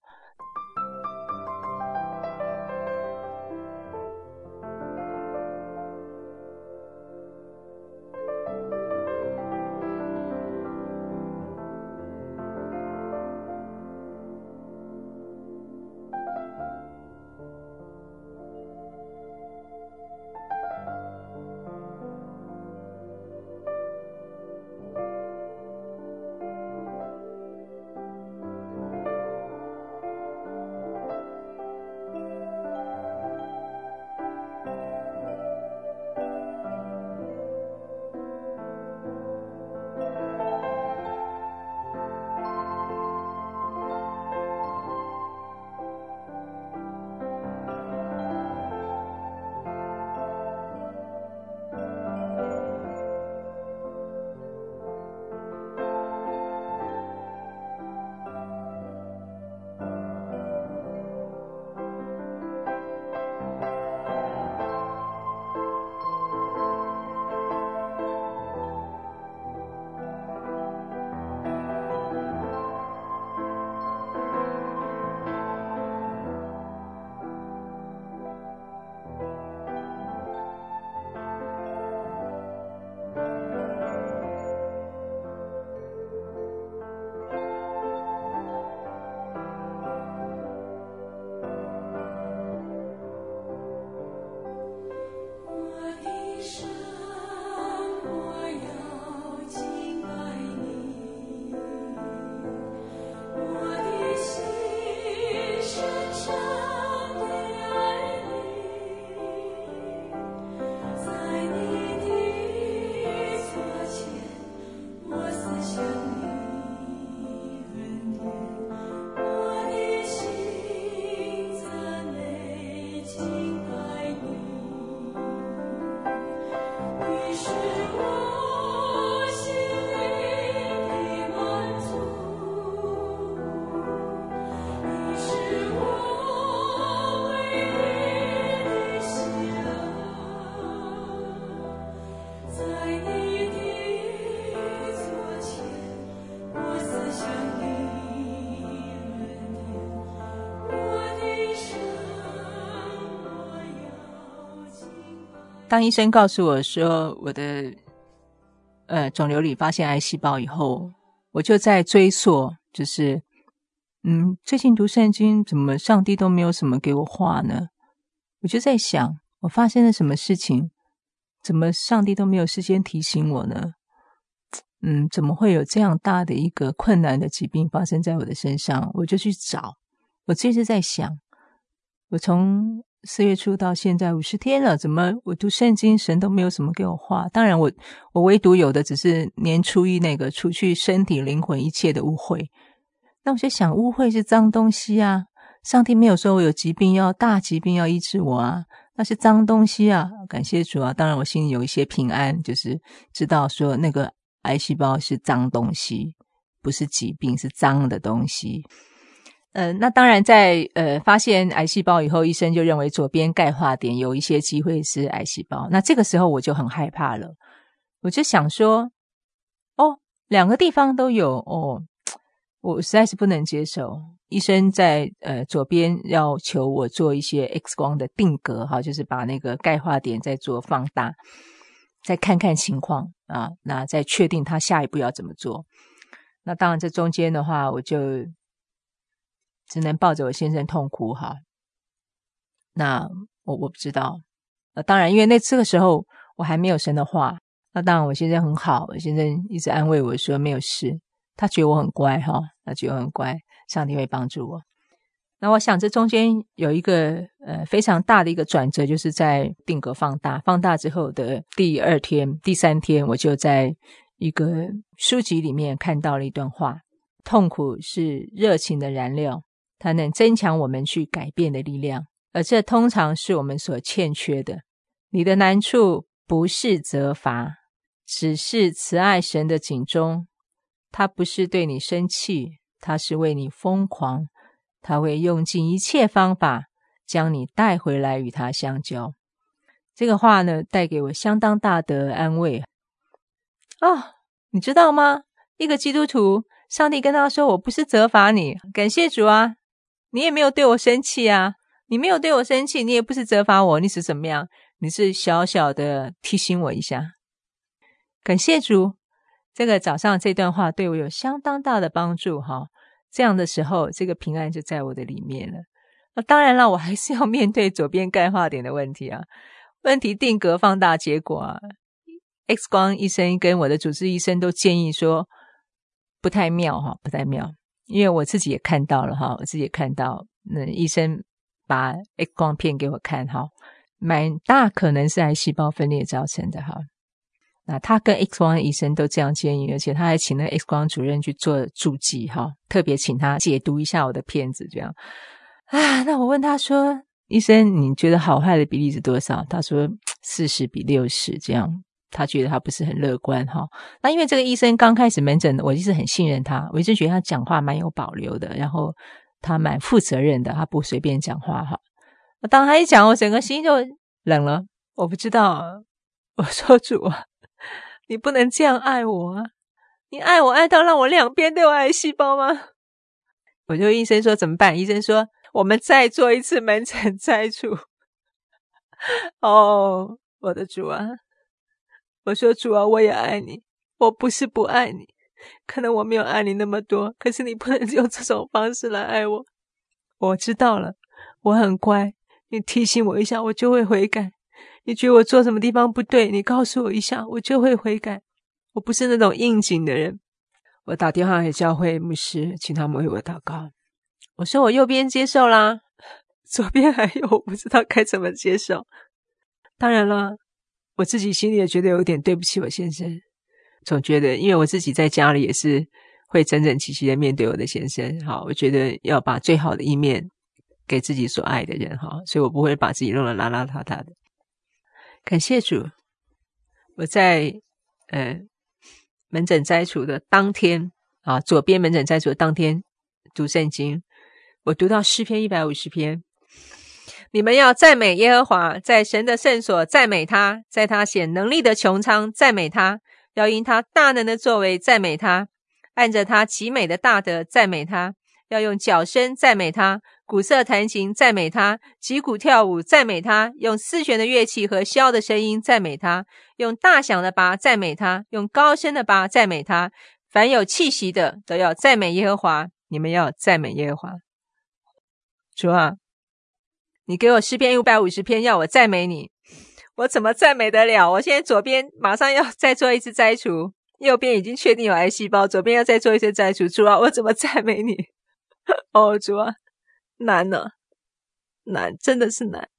当医生告诉我说我的呃肿瘤里发现癌细胞以后，我就在追溯，就是嗯，最近读圣经怎么上帝都没有什么给我话呢？我就在想，我发生了什么事情，怎么上帝都没有事先提醒我呢？嗯，怎么会有这样大的一个困难的疾病发生在我的身上？我就去找，我这次在想，我从四月初到现在五十天了，怎么我读圣经神都没有什么给我话？当然我我唯独有的只是年初一那个除去身体灵魂一切的污秽。那我就想，污秽是脏东西啊，上帝没有说我有疾病要大疾病要医治我啊，那是脏东西啊，感谢主啊。当然我心里有一些平安，就是知道说那个癌细胞是脏东西，不是疾病，是脏的东西。 呃，那当然在呃发现癌细胞以后，医生就认为左边钙化点有一些机会是癌细胞。那这个时候我就很害怕了，我就想说，哦，两个地方都有哦，我实在是不能接受。医生在呃左边要求我做一些 X 光的定格，哈，就是把那个钙化点再做放大，再看看情况啊，那再确定他下一步要怎么做。那当然这中间的话，我就只能抱着我先生痛哭哈。那我我不知道，呃，当然因为那这个时候我还没有神的话，那当然我先生很好，我先生一直安慰我说没有事，他觉得我很乖哈，他觉得我很乖，上帝会帮助我。那我想这中间有一个呃非常大的一个转折，就是在定格放大，放大之后的第二天、第三天，我就在一个书籍里面看到了一段话：痛苦是热情的燃料，它能增强我们去改变的力量，而这通常是我们所欠缺的。你的难处不是责罚，只是慈爱神的警钟。他不是对你生气，他是为你疯狂，他会用尽一切方法将你带回来与他相交。这个话呢，带给我相当大的安慰。哦，你知道吗？一个基督徒，上帝跟他说，我不是责罚你，感谢主啊，你也没有对我生气啊，你没有对我生气，你也不是责罚我，你是怎么样？你是小小的提醒我一下。感谢主，这个早上这段话对我有相当大的帮助哈。这样的时候，这个平安就在我的里面了。那当然了，我还是要面对左边钙化点的问题啊。问题定格放大结果啊 ，X 光医生跟我的主治医生都建议说不太妙哈，不太妙。因为我自己也看到了哈，我自己也看到，那医生把 X 光片给我看哈，蛮大可能是癌细胞分裂造成的哈。那他跟 X 光医生都这样建议，而且他还请那个 X 光主任去做注记哈，特别请他解读一下我的片子这样。啊，那我问他说，医生你觉得好坏的比例是多少？他说四十比六十这样，他觉得他不是很乐观哈。那因为这个医生刚开始门诊，我一直很信任他，我一直觉得他讲话蛮有保留的，然后他蛮负责任的，他不随便讲话哈。当他一讲，我整个心就冷了，我不知道，我说主啊，你不能这样爱我啊！你爱我爱到让我两边都有癌细胞吗？我就医生说怎么办？医生说我们再做一次门诊摘除。哦，我的主啊！我说主啊，我也爱你，我不是不爱你，可能我没有爱你那么多，可是你不能用这种方式来爱我。我知道了，我很乖，你提醒我一下，我就会悔改。你觉得我做什么地方不对，你告诉我一下，我就会悔改。我不是那种应景的人。我打电话给教会牧师，请他们为我祷告。我说我右边接受啦，左边还有我不知道该怎么接受。当然了，我自己心里也觉得有点对不起我先生，总觉得因为我自己在家里也是会整整齐齐的面对我的先生，好，我觉得要把最好的一面给自己所爱的人，好，所以我不会把自己弄得邋邋遢遢的。感谢主，我在呃门诊摘除的当天啊，左边门诊摘除的当天读圣经，我读到诗篇一百五十篇。你们要赞美耶和华，在神的圣所赞美他，在他显能力的穹苍赞美他，要因他大能的作为赞美他，按着他极美的大德赞美他，要用角声赞美他，鼓瑟弹琴赞美他，击鼓跳舞赞美他，用丝弦的乐器和箫的声音赞美他，用大响的钹赞美他，用高声的钹赞美他，凡有气息的都要赞美耶和华。你们要赞美耶和华。主啊，你给我诗篇一百五十篇，要我赞美你，我怎么赞美得了？我现在左边马上要再做一次摘除，右边已经确定有癌细胞，左边要再做一次摘除。主啊，我怎么赞美你？哦，主啊，难啊，难，真的是难。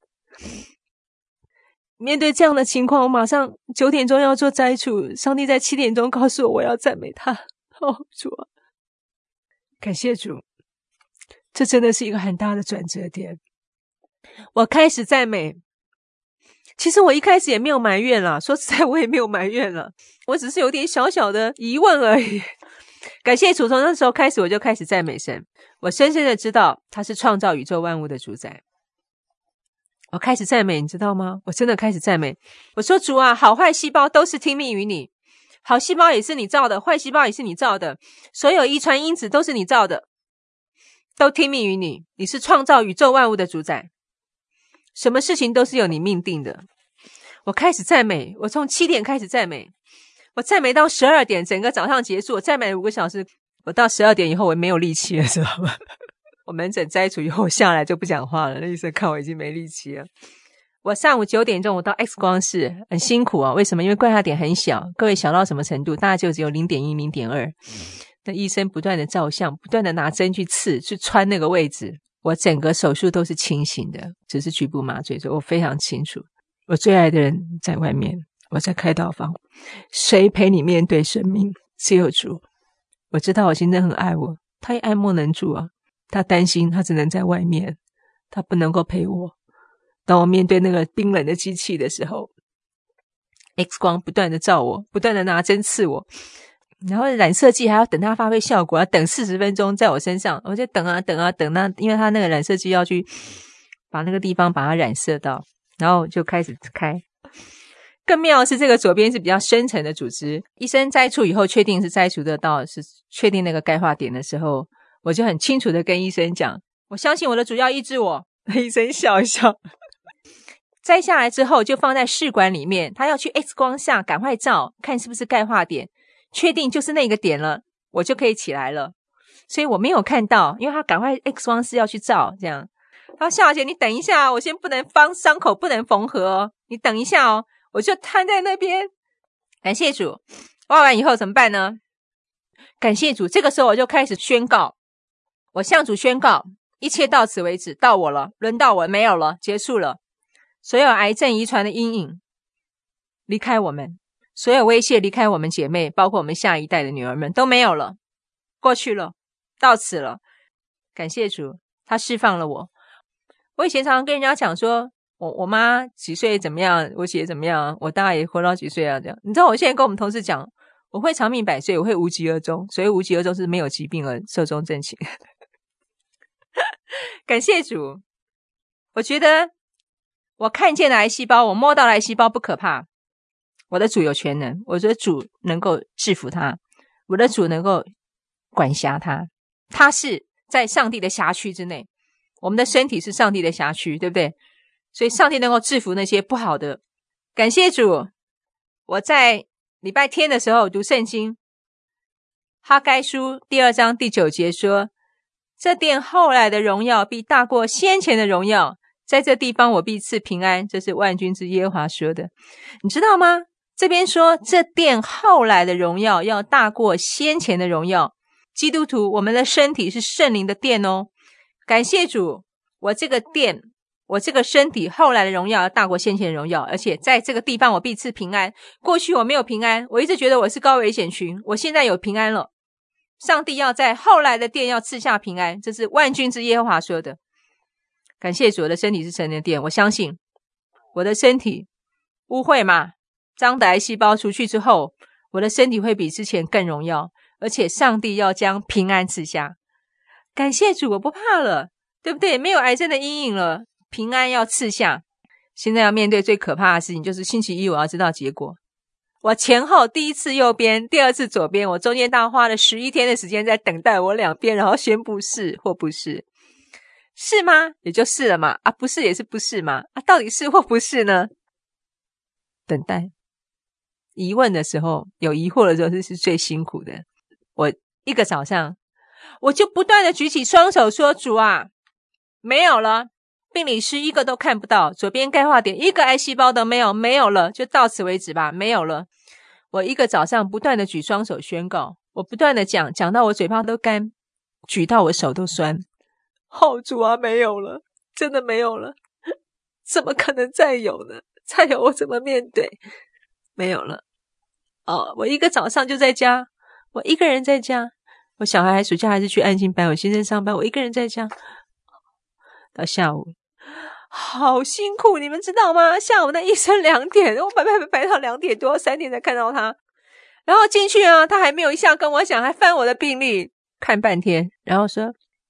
面对这样的情况，我马上九点钟要做摘除，上帝在七点钟告诉我我要赞美他。哦，主啊，感谢主，这真的是一个很大的转折点。我开始赞美，其实我一开始也没有埋怨啦，说实在我也没有埋怨了，我只是有点小小的疑问而已。感谢主，从那时候开始我就开始赞美神， 我深深的知道他是创造宇宙万物的主宰。我开始赞美，你知道吗？我真的开始赞美。我说主啊，好坏细胞都是听命于你，好细胞也是你造的，坏细胞也是你造的，所有遗传因子都是你造的，都听命于你。你是创造宇宙万物的主宰，什么事情都是由你命定的。我开始赞美，我从七点开始赞美，我赞美到十二点，整个早上结束，我赞美了五个小时。我到十二点以后我没有力气了，知道吗？我门诊摘除以后下来就不讲话了，那医生看我已经没力气了。我上午九点钟我到 X 光室，很辛苦啊。为什么？因为观察点很小，各位小到什么程度？大概就只有 零点一 零点二。那医生不断的照相，不断的拿针去刺，去穿那个位置。我整个手术都是清醒的，只是局部麻醉，所以我非常清楚。我最爱的人在外面，我在开刀房，谁陪你面对生命？只有主。我知道我先生很爱我，他也爱莫能助啊。他担心他只能在外面，他不能够陪我。当我面对那个冰冷的机器的时候， X 光不断的照我，不断的拿针刺我，然后染色剂还要等它发挥效果，要等四十分钟在我身上，我就等啊等啊等啊，因为他那个染色剂要去把那个地方把它染色到，然后就开始开。更妙的是这个左边是比较深层的组织，医生摘除以后确定是摘除得到，是确定那个钙化点的时候，我就很清楚的跟医生讲，我相信我的主要医治我。医生笑一笑。摘下来之后就放在试管里面，他要去 X 光下赶快照，看是不是钙化点，确定就是那个点了，我就可以起来了。所以我没有看到，因为他赶快 X 光是要去照，这样。他说夏小姐你等一下，我先不能帮伤口不能缝合哦，你等一下哦。我就瘫在那边，感谢主。挖完以后怎么办呢？感谢主。这个时候我就开始宣告，我向主宣告，一切到此为止，到我了，轮到我，没有了，结束了。所有癌症遗传的阴影离开我们，所有威胁离开我们姐妹，包括我们下一代的女儿们都没有了，过去了，到此了。感谢主，他释放了我。我以前常常跟人家讲说，我我妈几岁怎么样，我姐怎么样，我大概也活到几岁啊，这样。你知道我现在跟我们同事讲，我会长命百岁，我会无疾而终。所谓无疾而终是没有疾病而寿终正寝。感谢主。我觉得我看见了癌细胞，我摸到了癌细胞不可怕，我的主有全能，我的主能够制服它，我的主能够管辖它，他是在上帝的辖区之内，我们的身体是上帝的辖区，对不对？所以上帝能够制服那些不好的。感谢主。我在礼拜天的时候读圣经，哈该书第二章第九节说，这殿后来的荣耀必大过先前的荣耀，在这地方我必赐平安，这是万军之耶和华说的。你知道吗？这边说这殿后来的荣耀要大过先前的荣耀。基督徒，我们的身体是圣灵的殿哦。感谢主，我这个殿，我这个身体后来的荣耀要大过先前的荣耀，而且在这个地方我必赐平安。过去我没有平安，我一直觉得我是高危险群，我现在有平安了。上帝要在后来的殿要赐下平安，这是万军之耶和华说的。感谢主，我的身体是神的殿，我相信我的身体污秽嘛，脏的癌细胞除去之后，我的身体会比之前更荣耀，而且上帝要将平安赐下。感谢主，我不怕了，对不对？没有癌症的阴影了，平安要赐下。现在要面对最可怕的事情，就是星期一我要知道结果。我前后第一次右边，第二次左边，我中间大概花了十一天的时间在等待我两边，然后宣布是或不是。是吗？也就是了嘛。啊，不是也是不是嘛。啊，到底是或不是呢？等待。疑问的时候，有疑惑的时候是是最辛苦的。我一个早上我就不断的举起双手说，主啊，没有了，病理师一个都看不到，左边钙化点一个癌细胞都没有，没有了，就到此为止吧，没有了。我一个早上不断的举双手宣告，我不断的讲，讲到我嘴巴都干，举到我手都酸。哦，主啊，没有了，真的没有了，怎么可能再有呢？再有我怎么面对？没有了。哦，我一个早上就在家，我一个人在家，我小孩暑假还是去安心班，我先生上班，我一个人在家，到下午好辛苦，你们知道吗？下午那医生两点，我白白白白到两点多三点才看到他，然后进去啊，他还没有一下跟我讲，还翻我的病历看半天，然后说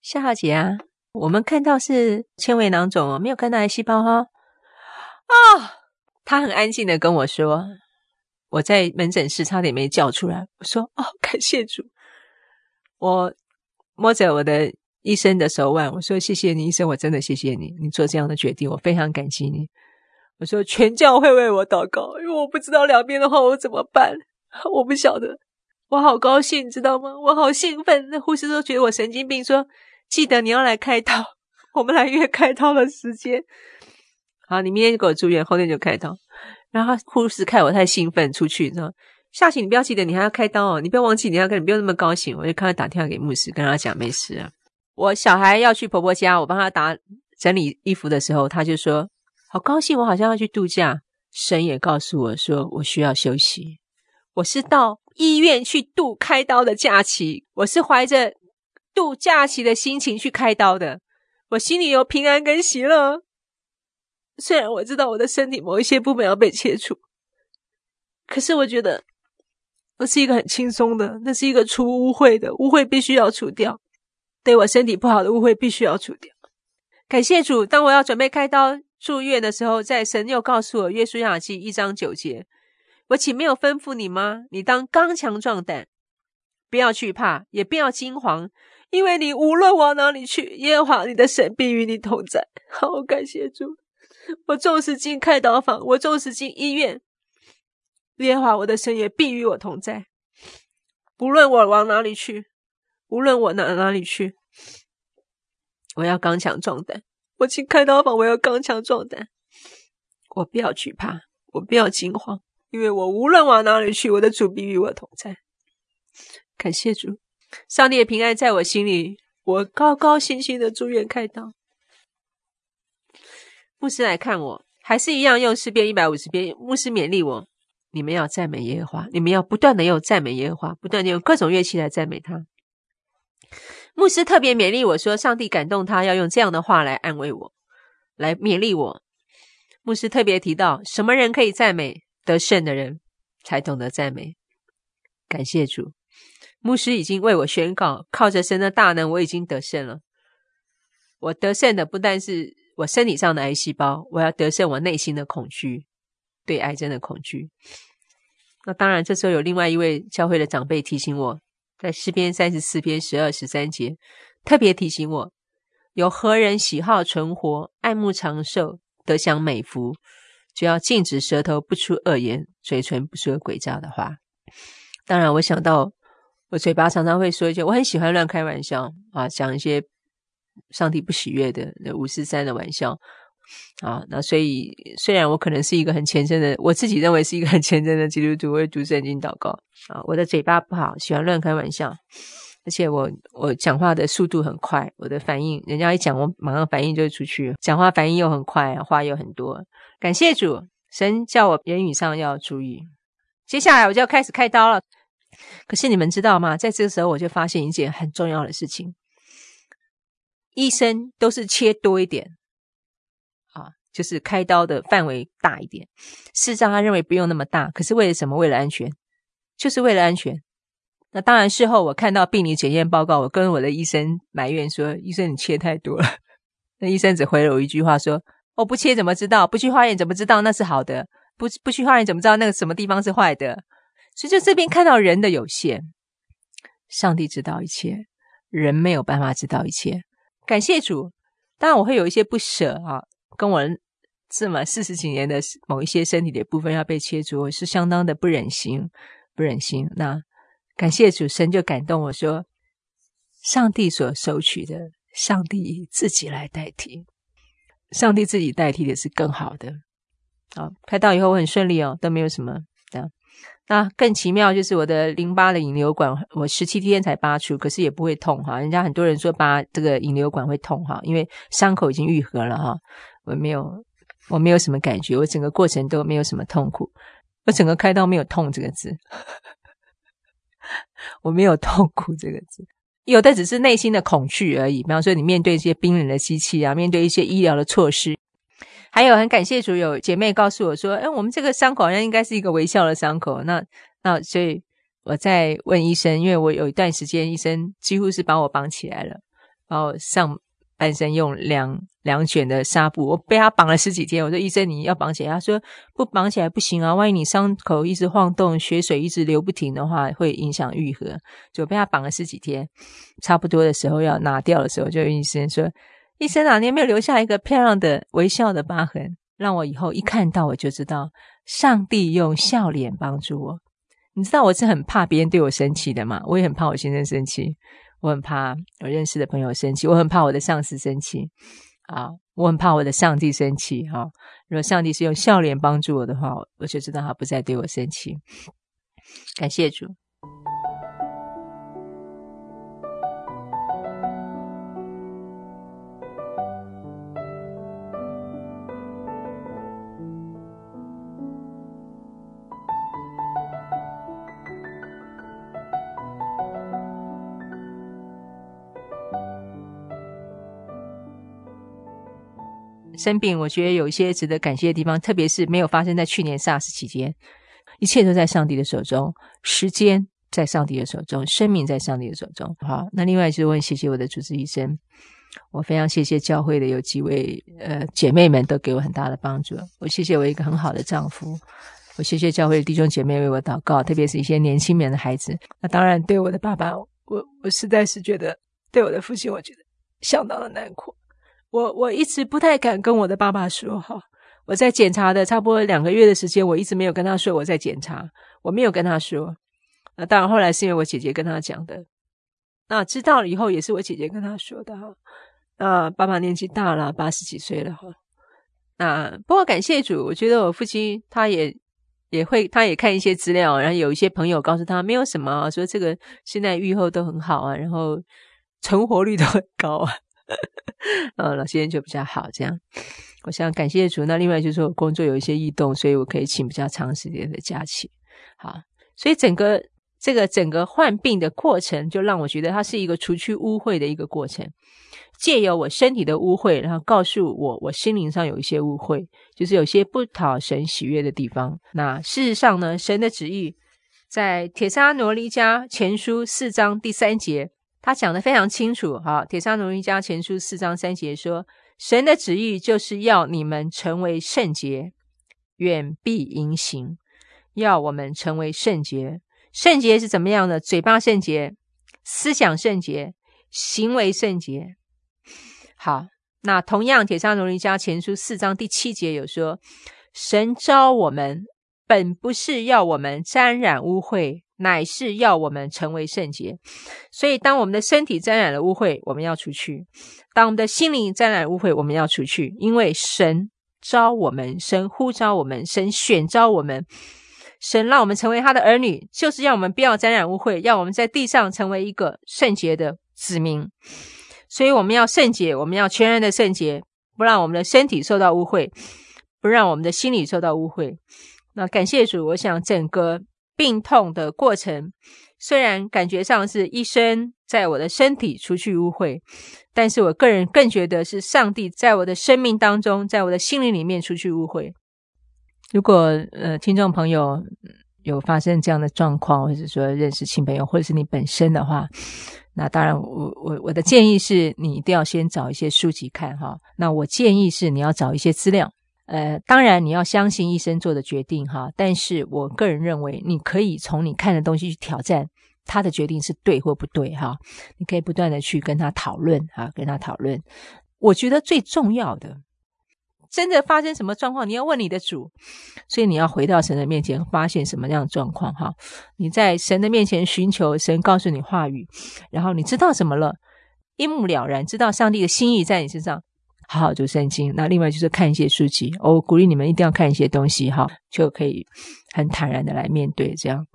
夏小姐啊，我们看到是纤维囊肿哦，没有看到癌细胞哦。哦，她很安静的跟我说，我在门诊室差点没叫出来，我说哦，感谢主。我摸着我的医生的手腕，我说谢谢你医生，我真的谢谢你，你做这样的决定，我非常感激你。我说全教会为我祷告，因为我不知道两边的话我怎么办，我不晓得。我好高兴，你知道吗？我好兴奋，那护士都觉得我神经病，说记得你要来开刀，我们来约开刀的时间。好，你明天就给我住院，后天就开刀。然后护士看我太兴奋出去，你知道夏晴，你不要记得你还要开刀哦，你不要忘记你要跟你不用那么高兴。我就赶快打电话给牧师，跟他讲没事啊。我小孩要去婆婆家，我帮他打整理衣服的时候，他就说好高兴，我好像要去度假。神也告诉我说我需要休息，我是到医院去度开刀的假期，我是怀着度假期的心情去开刀的，我心里有平安跟喜乐。虽然我知道我的身体某一些部分要被切除，可是我觉得那是一个很轻松的，那是一个除污秽的，污秽必须要除掉，对我身体不好的污秽必须要除掉。感谢主，当我要准备开刀住院的时候，在神又告诉我约书亚记一章九节，我岂没有吩咐你吗？你当刚强壮胆，不要惧怕，也不要惊惶，因为你无论往哪里去，耶和华你的神必与你同在。好，感谢主，我纵使进开刀房，我纵使进医院，耶和华我的神也必与我同在。无论我往哪里去，无论我哪哪里去，我要刚强壮胆。我进开刀房，我要刚强壮胆，我不要惧怕，我不要惊慌，因为我无论往哪里去，我的主必与我同在。感谢主，上帝的平安在我心里，我高高兴兴的住院开刀。牧师来看我，还是一样用诗篇一百五十篇，牧师勉励我，你们要赞美耶和华，你们要不断的用赞美耶和华，不断的用各种乐器来赞美他。牧师特别勉励我说，上帝感动他要用这样的话来安慰我，来勉励我。牧师特别提到，什么人可以赞美？得胜的人才懂得赞美。感谢主，牧师已经为我宣告，靠着神的大能，我已经得胜了。我得胜的不但是我身体上的癌细胞，我要得胜我内心的恐惧，对癌症的恐惧。那当然这时候有另外一位教会的长辈提醒我，在诗篇三十四篇十二十三节特别提醒我，有何人喜好存活，爱慕长寿，得享美福，就要禁止舌头不出恶言，嘴唇不说诡诈的话。当然我想到我嘴巴常常会说一些，我很喜欢乱开玩笑啊，讲一些上帝不喜悦的五四三的玩笑啊，那所以虽然我可能是一个很虔诚的，我自己认为是一个很虔诚的基督徒，我会读圣经祷告啊，我的嘴巴不好，喜欢乱开玩笑，而且我我讲话的速度很快，我的反应人家一讲我马上反应就出去，讲话反应又很快，话又很多。感谢主，神叫我言语上要注意。接下来我就要开始开刀了，可是你们知道吗？在这个时候我就发现一件很重要的事情，医生都是切多一点啊，就是开刀的范围大一点。事实上他认为不用那么大，可是为了什么？为了安全，就是为了安全。那当然事后我看到病理检验报告，我跟我的医生埋怨说，医生你切太多了。那医生只回了我一句话说，哦，不切怎么知道？不去化验怎么知道那是好的？不不去化验怎么知道那个什么地方是坏的？所以就这边看到人的有限，上帝知道一切，人没有办法知道一切。感谢主，当然我会有一些不舍啊，跟我这么四十几年的某一些身体的部分要被切除，我是相当的不忍心不忍心。那感谢主，神就感动我说，上帝所收取的，上帝自己来代替，上帝自己代替的是更好的。好，开刀以后我很顺利哦，都没有什么这样。那更奇妙就是我的淋巴的引流管，我十七天才拔出，可是也不会痛哈。人家很多人说拔这个引流管会痛哈，因为伤口已经愈合了哈。我没有，我没有什么感觉，我整个过程都没有什么痛苦，我整个开刀没有痛这个字，我没有痛苦这个字，有的只是内心的恐惧而已。比方说你面对一些冰冷的机器啊，面对一些医疗的措施。还有很感谢主，有姐妹告诉我说，诶，我们这个伤口好像应该是一个微笑的伤口。那那所以我在问医生，因为我有一段时间医生几乎是把我绑起来了， 把我上半身用两两卷的纱布，我被他绑了十几天。我说医生你要绑起来，他说不绑起来不行啊，万一你伤口一直晃动，血水一直流不停的话，会影响愈合。就被他绑了十几天，差不多的时候要拿掉的时候，就有医生说，医生啊，你有没有留下一个漂亮的微笑的疤痕，让我以后一看到我就知道上帝用笑脸帮助我。你知道我是很怕别人对我生气的嘛，我也很怕我先生生气，我很怕我认识的朋友生气，我很怕我的上司生气啊，我很怕我的上帝生气哈、啊。如果上帝是用笑脸帮助我的话，我就知道他不再对我生气。感谢主。生病我觉得有一些值得感谢的地方，特别是没有发生在去年 SARS 期间，一切都在上帝的手中，时间在上帝的手中，生命在上帝的手中。好，那另外就是我很谢谢我的主治医生，我非常谢谢教会的有几位呃姐妹们都给我很大的帮助，我谢谢我一个很好的丈夫，我谢谢教会的弟兄姐妹为我祷告，特别是一些年轻人的孩子。那当然对我的爸爸，我我实在是觉得，对我的父亲我觉得相当的难过。我我一直不太敢跟我的爸爸说哈，我在检查的差不多两个月的时间，我一直没有跟他说我在检查，我没有跟他说。那当然后来是因为我姐姐跟他讲的，那知道了以后也是我姐姐跟他说的哈。那爸爸年纪大了，八十几岁了哈。那不过感谢主，我觉得我父亲他也也会，他也看一些资料，然后有一些朋友告诉他没有什么，说这个现在预后都很好啊，然后存活率都很高啊。呃，老先生就比较好这样，我想感谢主。那另外就是说我工作有一些异动，所以我可以请比较长时间的假期。好，所以整个这个整个患病的过程就让我觉得它是一个除去污秽的一个过程，借由我身体的污秽，然后告诉我我心灵上有一些污秽，就是有些不讨神喜悦的地方。那事实上呢，神的旨意在帖撒罗尼迦前书四章第三节他讲得非常清楚。好，帖撒罗尼迦前书四章三节说，神的旨意就是要你们成为圣洁，远避淫行，要我们成为圣洁。圣洁是怎么样的？嘴巴圣洁，思想圣洁，行为圣洁。好，那同样帖撒罗尼迦前书四章第七节有说，神召我们本不是要我们沾染污秽，乃是要我们成为圣洁。所以当我们的身体沾染了污秽，我们要除去；当我们的心灵沾染污秽，我们要除去。因为神召我们，神呼召我们，神选召我们，神让我们成为他的儿女，就是要我们不要沾染污秽，要我们在地上成为一个圣洁的子民。所以我们要圣洁，我们要全然的圣洁，不让我们的身体受到污秽，不让我们的心理受到污秽。那感谢主，我想整个病痛的过程，虽然感觉上是医生在我的身体除去污秽，但是我个人更觉得是上帝在我的生命当中，在我的心灵里面除去污秽。如果呃听众朋友有发生这样的状况，或者说认识亲朋友，或者是你本身的话，那当然我我我的建议是你一定要先找一些书籍看哈。那我建议是你要找一些资料，呃，当然你要相信医生做的决定哈，但是我个人认为你可以从你看的东西去挑战他的决定是对或不对哈。你可以不断的去跟他讨论哈，跟他讨论。我觉得最重要的，真的发生什么状况，你要问你的主，所以你要回到神的面前，发现什么样的状况哈。你在神的面前寻求，神告诉你话语，然后你知道什么了，一目了然，知道上帝的心意在你身上，好好读圣经。那另外就是看一些书籍，我鼓励你们一定要看一些东西哈，就可以很坦然的来面对这样。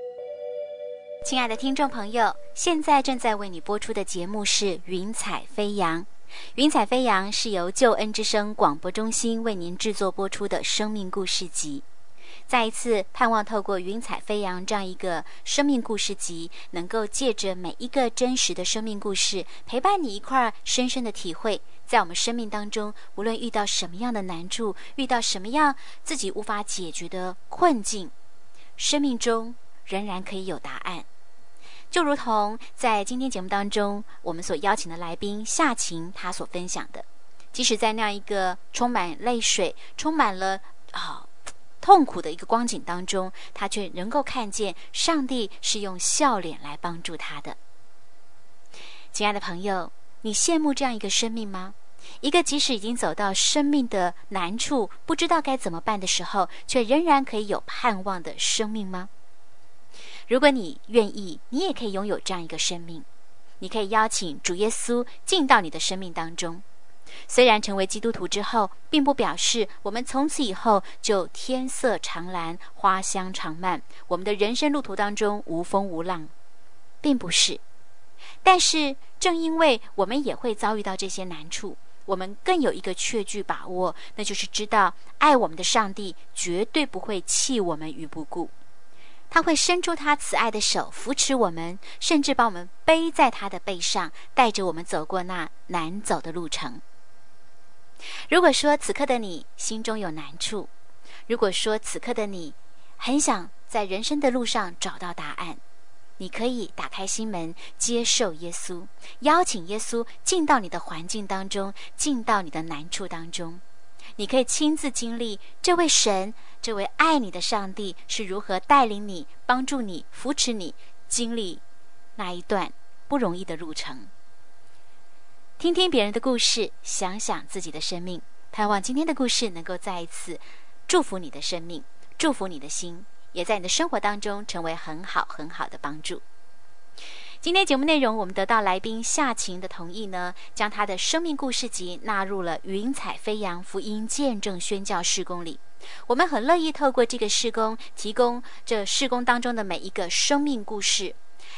亲爱的听众朋友，现在正在为你播出的节目是云彩飞扬。 云彩飞扬是由救恩之声广播中心为您制作播出的生命故事集。再一次盼望透过云彩飞扬这样一个生命故事集，能够借着每一个真实的生命故事，陪伴你一块儿深深的体会，在我们生命当中，无论遇到什么样的难处，遇到什么样自己无法解决的困境，生命中仍然可以有答案。就如同在今天节目当中我们所邀请的来宾夏晴他所分享的，即使在那样一个充满泪水充满了、哦、痛苦的一个光景当中，他却能够看见上帝是用笑脸来帮助他的。亲爱的朋友，你羡慕这样一个生命吗？一个即使已经走到生命的难处，不知道该怎么办的时候，却仍然可以有盼望的生命吗？如果你愿意，你也可以拥有这样一个生命。你可以邀请主耶稣进到你的生命当中。虽然成为基督徒之后，并不表示我们从此以后就天色常蓝，花香常漫，我们的人生路途当中无风无浪，并不是。但是正因为我们也会遭遇到这些难处，我们更有一个确据把握，那就是知道爱我们的上帝绝对不会弃我们于不顾。他会伸出他慈爱的手扶持我们，甚至把我们背在他的背上，带着我们走过那难走的路程。如果说此刻的你心中有难处，如果说此刻的你很想在人生的路上找到答案，你可以打开心门，接受耶稣，邀请耶稣进到你的环境当中，进到你的难处当中。你可以亲自经历这位神，这位爱你的上帝是如何带领你，帮助你，扶持你经历那一段不容易的路程。听听别人的故事，想想自己的生命，盼望今天的故事能够再一次祝福你的生命，祝福你的心，也在你的生活当中成为很好很好的帮助。今天节目内容，我们得到来宾夏晴的同意呢，将他的生命故事集纳入了云彩飞扬福音见证宣教事工里。我们很乐意透过这个事工，提供这事工当中的每一个生命故事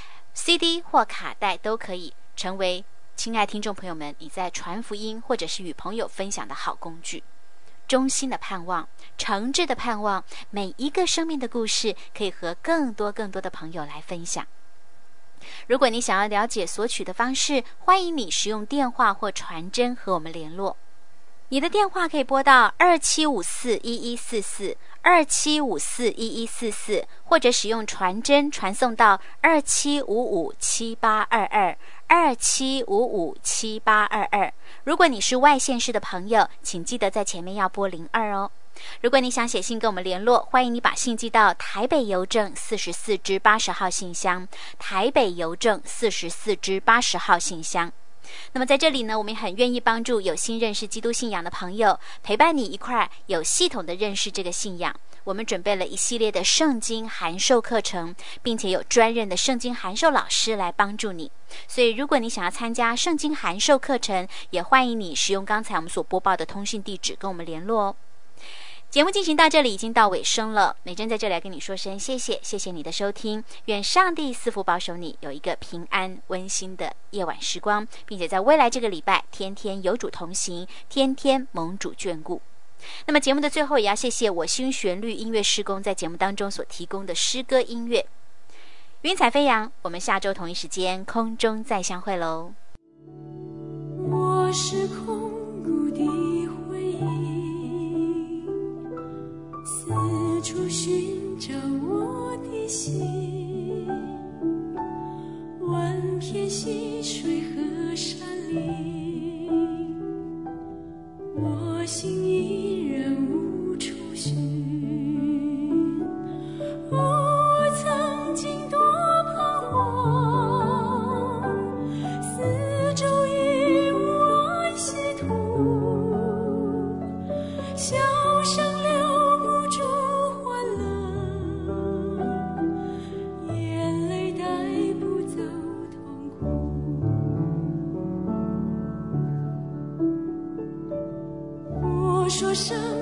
C D 或卡带，都可以成为亲爱听众朋友们你在传福音或者是与朋友分享的好工具。衷心的盼望，诚挚的盼望，每一个生命的故事可以和更多更多的朋友来分享。如果你想要了解索取的方式，欢迎你使用电话或传真和我们联络。你的电话可以拨到二七五四一一四四 二七五四一一四四，或者使用传真传送到二七五五七八二二 二七五五七八二二。如果你是外县市的朋友，请记得在前面要拨零二哦。如果你想写信跟我们联络，欢迎你把信寄到台北邮政四十四支八十号信箱，台北邮政四十四支八十号信箱。那么在这里呢，我们也很愿意帮助有心认识基督信仰的朋友，陪伴你一块儿有系统的认识这个信仰。我们准备了一系列的圣经函授课程，并且有专任的圣经函授老师来帮助你。所以如果你想要参加圣经函授课程，也欢迎你使用刚才我们所播报的通讯地址跟我们联络哦。节目进行到这里已经到尾声了，美珍在这里来跟你说声谢谢，谢谢你的收听，愿上帝赐福保守你有一个平安温馨的夜晚时光，并且在未来这个礼拜天天有主同行，天天蒙主眷顾。那么节目的最后也要谢谢我心旋律音乐事工在节目当中所提供的诗歌音乐。云彩飞扬，我们下周同一时间空中再相会喽。 我是空谷的回忆，四处寻找我的心，万片溪水和山林，我心依然无处寻。我曾经多彷徨，四周已无安息土，笑声留不住欢乐，眼泪带不走痛苦。我说声